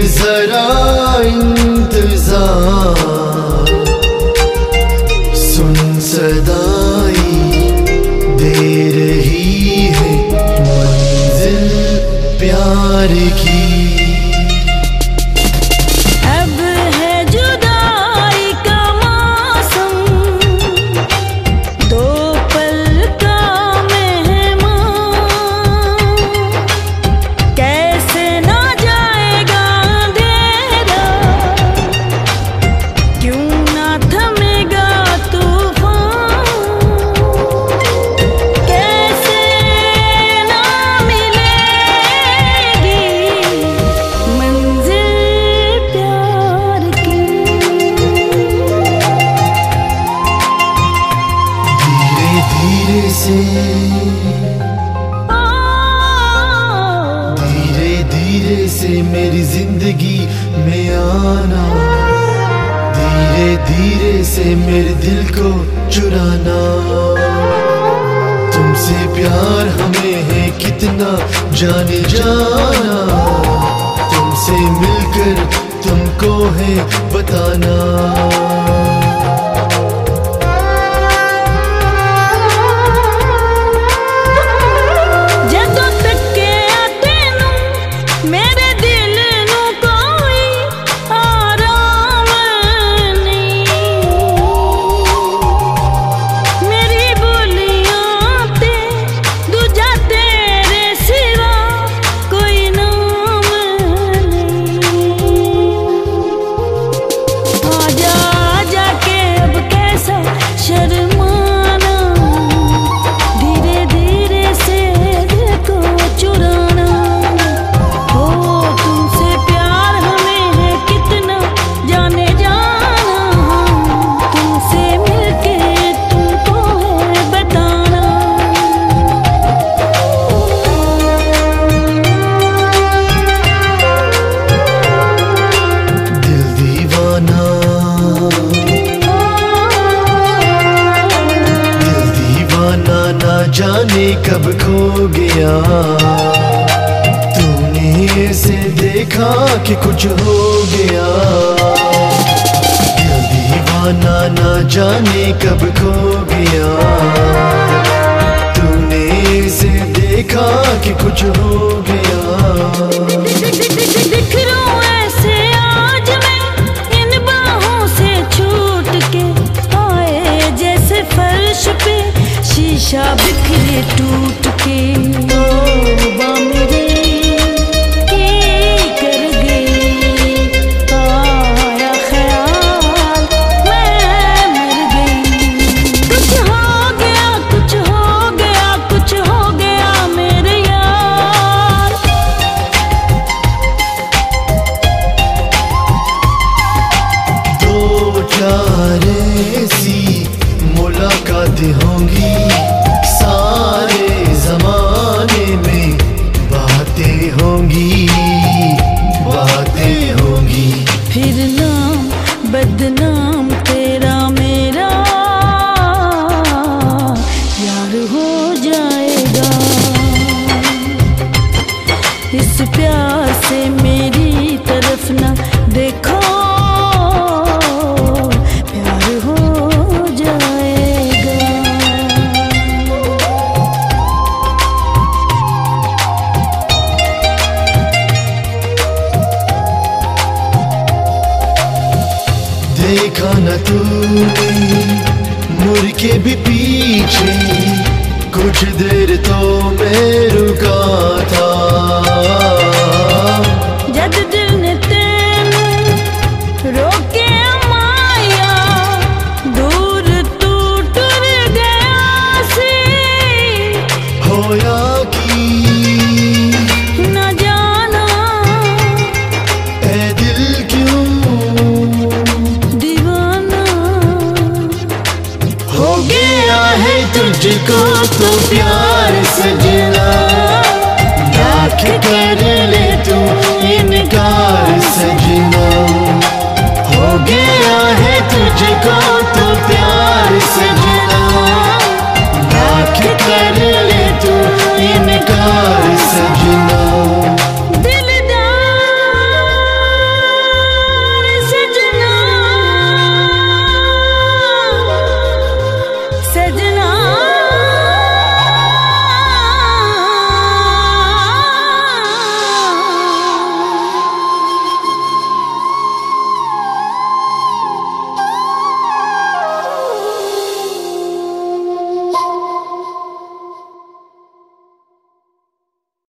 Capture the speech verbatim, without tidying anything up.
जरा इंतजार, सुन सदाई दे रही है मंजिल प्यार की। धीरे धीरे से मेरी जिंदगी में आना, धीरे धीरे से मेरे दिल को चुराना। तुमसे प्यार हमें है कितना जाने जाना, तुमसे मिलकर तुमको है बताना। जाने कब खो गया, तूने ऐसे देखा कि कुछ हो गया। दिल दीवाना ना जाने कब खो गया, तूने ऐसे देखा कि कुछ हो गया। दिख रहा हूं ऐसे आज मैं इन बाहों से छूट के, आए जैसे फर्श पे शीशा बिखरे टूट के। ओ मेरे की कर गई, आया ख्याल मैं मर गई। कुछ हो गया, कुछ हो गया, कुछ हो गया मेरे यार। दो चार ऐसी मुलाकातें होंगी, सारे जमाने में बातें होंगी, बातें होंगी। फिर नाम बदनाम तेरा मेरा यार हो जाएगा। इस प्यार से मेरी तरफ ना देखो, देखा न तूने मुड़ के भी पीछे, कुछ देर तो मैं रुका था। जद दिल ने तेनू रोके माया, दूर तू टुर गया सी। होया की न जाना ए दिल क्यों हो गया है तुझको तो प्यार सजना।